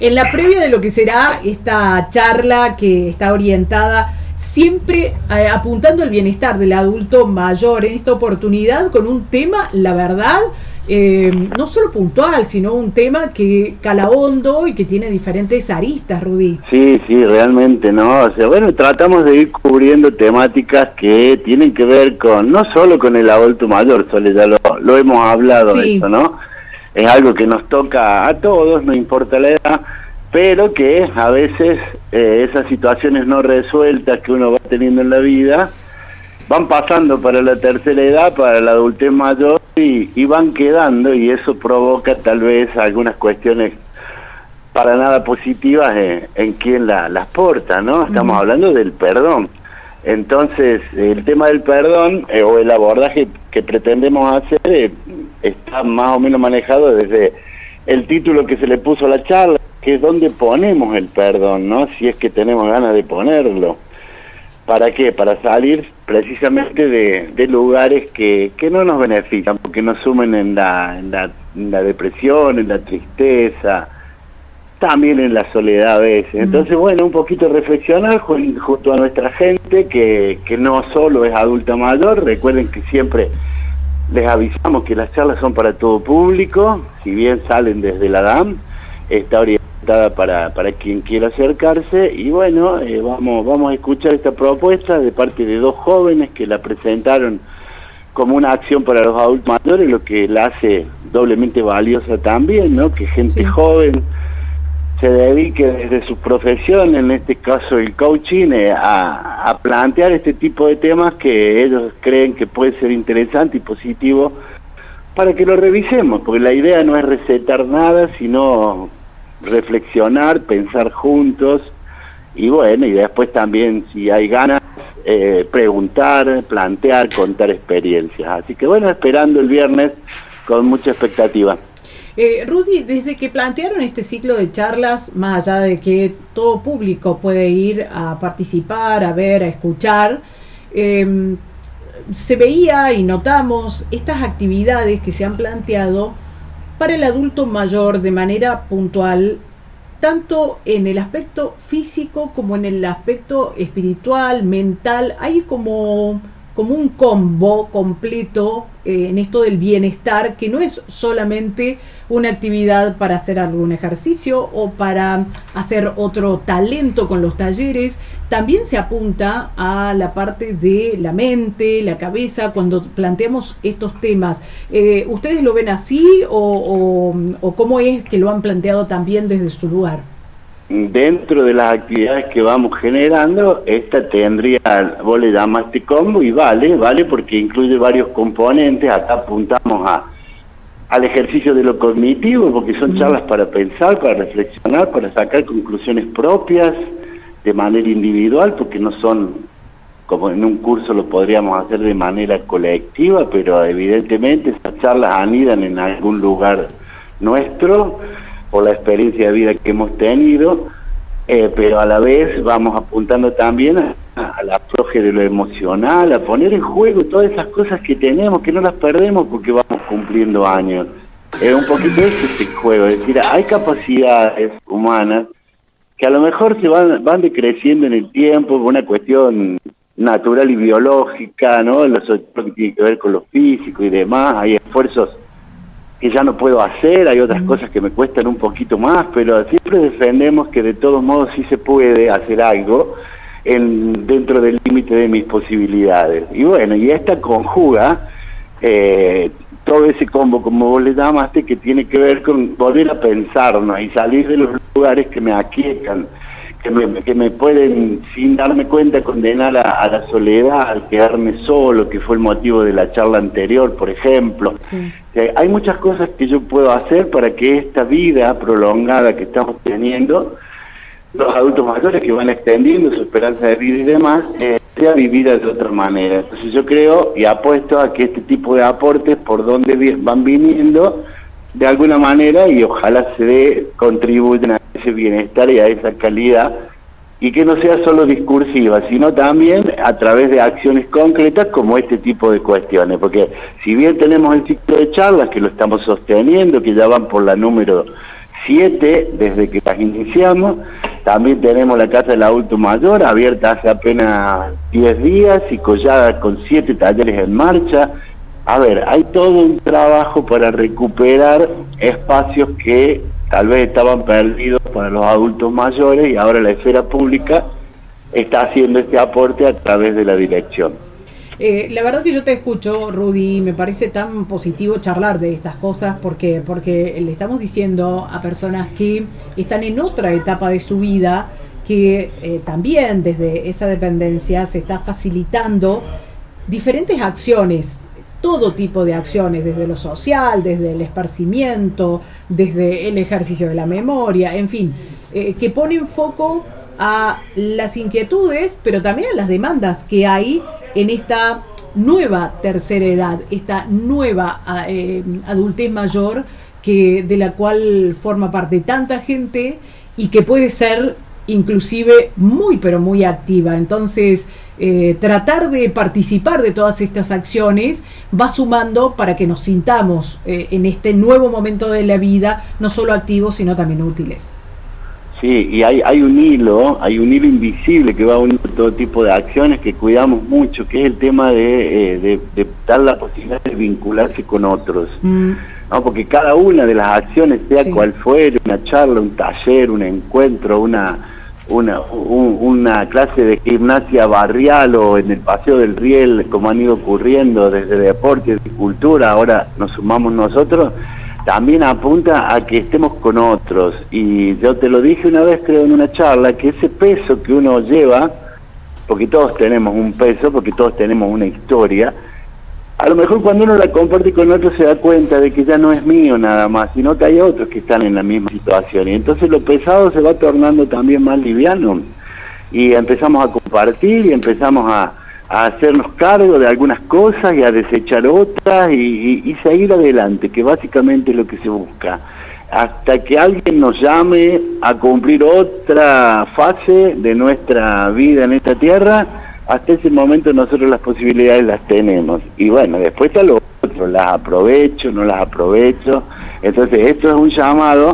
En la previa de lo que será esta charla que está orientada siempre apuntando al bienestar del adulto mayor, en esta oportunidad con un tema, la verdad, no solo puntual, sino un tema que cala hondo y que tiene diferentes aristas, Rudy. Sí, realmente, ¿no? O sea, bueno, tratamos de ir cubriendo temáticas que tienen que ver con, no solo con el adulto mayor, Sole, ya lo hemos hablado, Sí. eso, ¿no? Es algo que nos toca a todos, no importa la edad, pero que a veces esas situaciones no resueltas que uno va teniendo en la vida van pasando para la tercera edad, para la adultez mayor y van quedando, y eso provoca tal vez algunas cuestiones para nada positivas en quien las porta, ¿no? Estamos hablando del perdón. Entonces, el tema del perdón o el abordaje que pretendemos hacer está más o menos manejado desde el título que se le puso a la charla, que es dónde ponemos el perdón, ¿no? Si es que tenemos ganas de ponerlo. ¿Para qué? Para salir precisamente de lugares que no nos benefician, porque nos sumen en la depresión, en la tristeza, también en la soledad a veces. Entonces, bueno, un poquito reflexionar junto a nuestra gente, que no solo es adulta mayor. Recuerden que siempre les avisamos que las charlas son para todo público, si bien salen desde la DAM, está orientada para quien quiera acercarse, y bueno, vamos a escuchar esta propuesta de parte de dos jóvenes que la presentaron como una acción para los adultos mayores, lo que la hace doblemente valiosa también, ¿no? Que gente joven se dedique desde su profesión, en este caso el coaching, a plantear este tipo de temas que ellos creen que puede ser interesante y positivo para que lo revisemos, porque la idea no es recetar nada, sino reflexionar, pensar juntos, y bueno, y después también, si hay ganas, preguntar, plantear, contar experiencias. Así que bueno, esperando el viernes con mucha expectativa. Rudy, desde que plantearon este ciclo de charlas, más allá de que todo público puede ir a participar, a ver, a escuchar, se veía y notamos estas actividades que se han planteado para el adulto mayor de manera puntual, tanto en el aspecto físico como en el aspecto espiritual, mental. Hay como un combo completo en esto del bienestar, que no es solamente una actividad para hacer algún ejercicio o para hacer otro talento con los talleres. También se apunta a la parte de la mente, la cabeza, cuando planteamos estos temas. ¿Ustedes lo ven así o cómo es que lo han planteado también desde su lugar? Dentro de las actividades que vamos generando, esta tendría, vos le llamaste combo, y vale porque incluye varios componentes. Acá apuntamos al ejercicio de lo cognitivo, porque son charlas para pensar, para reflexionar, para sacar conclusiones propias de manera individual, porque no son, como en un curso lo podríamos hacer de manera colectiva, pero evidentemente esas charlas anidan en algún lugar nuestro, por la experiencia de vida que hemos tenido, pero a la vez vamos apuntando también al afloje de lo emocional, a poner en juego todas esas cosas que tenemos, que no las perdemos porque vamos cumpliendo años. Un poquito ese juego, es decir, hay capacidades humanas que a lo mejor se van decreciendo en el tiempo por una cuestión natural y biológica, ¿no? Lo que tiene que ver con lo físico y demás. Hay esfuerzos que ya no puedo hacer, hay otras cosas que me cuestan un poquito más, pero siempre defendemos que de todos modos sí se puede hacer algo dentro del límite de mis posibilidades. Y bueno, y esta conjuga todo ese combo, como vos le llamaste, que tiene que ver con volver a pensarnos y salir de los lugares que me aquietan, que me pueden, sin darme cuenta, condenar a la soledad, al quedarme solo, que fue el motivo de la charla anterior, por ejemplo. Sí. Hay muchas cosas que yo puedo hacer para que esta vida prolongada que estamos teniendo, los adultos mayores que van extendiendo su esperanza de vida y demás, sea vivida de otra manera. Entonces yo creo y apuesto a que este tipo de aportes, por donde van viniendo, de alguna manera, y ojalá contribuyan a ese bienestar y a esa calidad, y que no sea solo discursiva, sino también a través de acciones concretas como este tipo de cuestiones, porque si bien tenemos el ciclo de charlas que lo estamos sosteniendo, que ya van por la número 7 desde que las iniciamos. También tenemos la Casa del Adulto Mayor, abierta hace apenas 10 días y con 7 talleres en marcha. A ver, hay todo un trabajo para recuperar espacios que tal vez estaban perdidos para los adultos mayores, y ahora la esfera pública está haciendo este aporte a través de la dirección. La verdad que yo te escucho, Rudy, me parece tan positivo charlar de estas cosas porque le estamos diciendo a personas que están en otra etapa de su vida que también desde esa dependencia se está facilitando diferentes acciones, todo tipo de acciones, desde lo social, desde el esparcimiento, desde el ejercicio de la memoria, en fin, que ponen foco a las inquietudes, pero también a las demandas que hay en esta nueva tercera edad, esta nueva adultez mayor, de la cual forma parte tanta gente y que puede ser inclusive muy pero muy activa. Entonces tratar de participar de todas estas acciones va sumando para que nos sintamos en este nuevo momento de la vida no solo activos sino también útiles. Sí, y hay un hilo invisible que va uniendo todo tipo de acciones que cuidamos mucho, que es el tema de dar la posibilidad de vincularse con otros. ¿No? Porque cada una de las acciones, sea cual fuere, una charla, un taller, un encuentro, una clase de gimnasia barrial o en el Paseo del Riel, como han ido ocurriendo desde deporte y cultura, ahora nos sumamos nosotros, también apunta a que estemos con otros. Y yo te lo dije una vez, creo, en una charla, que ese peso que uno lleva, porque todos tenemos un peso, porque todos tenemos una historia, a lo mejor cuando uno la comparte con otros se da cuenta de que ya no es mío nada más, sino que hay otros que están en la misma situación, y entonces lo pesado se va tornando también más liviano, y empezamos a compartir y empezamos a hacernos cargo de algunas cosas y a desechar otras y seguir adelante, que básicamente es lo que se busca, hasta que alguien nos llame a cumplir otra fase de nuestra vida en esta tierra. Hasta ese momento nosotros las posibilidades las tenemos, y bueno, después está lo otro, las aprovecho, no las aprovecho. Entonces esto es un llamado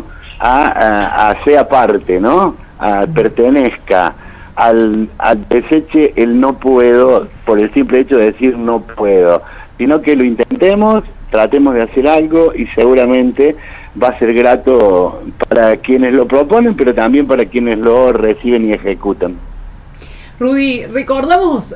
a sea parte, ¿no? A pertenezca, al deseche el no puedo por el simple hecho de decir no puedo, sino que lo intentemos, tratemos de hacer algo, y seguramente va a ser grato para quienes lo proponen, pero también para quienes lo reciben y ejecutan. Rudy, le recordamos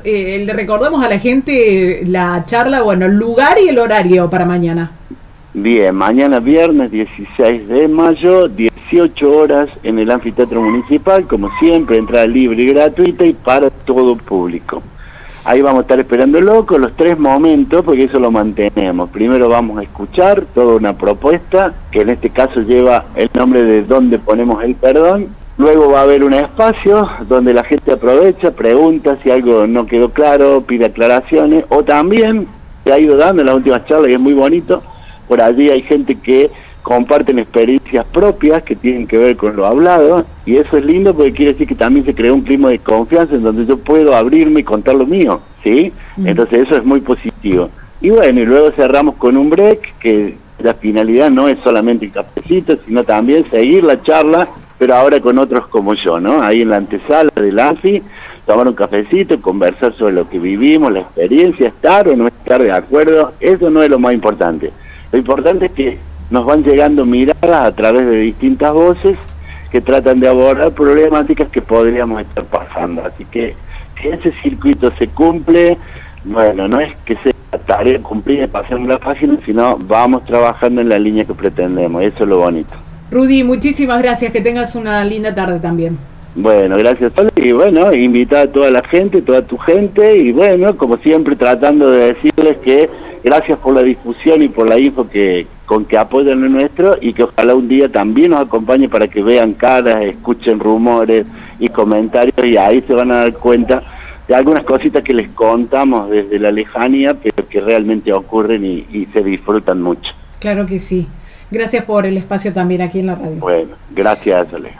a la gente la charla, bueno, el lugar y el horario para mañana. Bien, mañana viernes 16 de mayo, 18 horas en el Anfiteatro Municipal, como siempre, entrada libre y gratuita y para todo público. Ahí vamos a estar esperándolo con los 3 momentos, porque eso lo mantenemos. Primero vamos a escuchar toda una propuesta, que en este caso lleva el nombre de ¿Dónde ponemos el perdón? Luego va a haber un espacio donde la gente aprovecha, pregunta si algo no quedó claro, pide aclaraciones, o también se ha ido dando en las últimas charlas y es muy bonito. Por allí hay gente que comparten experiencias propias que tienen que ver con lo hablado, y eso es lindo porque quiere decir que también se creó un clima de confianza en donde yo puedo abrirme y contar lo mío, ¿sí? Entonces eso es muy positivo. Y bueno, y luego cerramos con un break, que la finalidad no es solamente el cafecito, sino también seguir la charla, pero ahora con otros como yo, ¿no? Ahí en la antesala del ANFI, tomar un cafecito, conversar sobre lo que vivimos, la experiencia, estar o no estar de acuerdo. Eso no es lo más importante. Lo importante es que nos van llegando miradas a través de distintas voces que tratan de abordar problemáticas que podríamos estar pasando. Así que si ese circuito se cumple, bueno, no es que sea tarea cumplida, pasemos la página, sino vamos trabajando en la línea que pretendemos. Eso es lo bonito. Rudy, muchísimas gracias, que tengas una linda tarde también. Bueno, gracias, Sol, y bueno, invitar a toda la gente, toda tu gente, y bueno, como siempre tratando de decirles que gracias por la difusión y por la info con que apoyan lo nuestro, y que ojalá un día también nos acompañe para que vean caras, escuchen rumores y comentarios, y ahí se van a dar cuenta de algunas cositas que les contamos desde la lejanía, pero que realmente ocurren y se disfrutan mucho. Claro que sí. Gracias por el espacio también aquí en la radio. Bueno, gracias, Ale.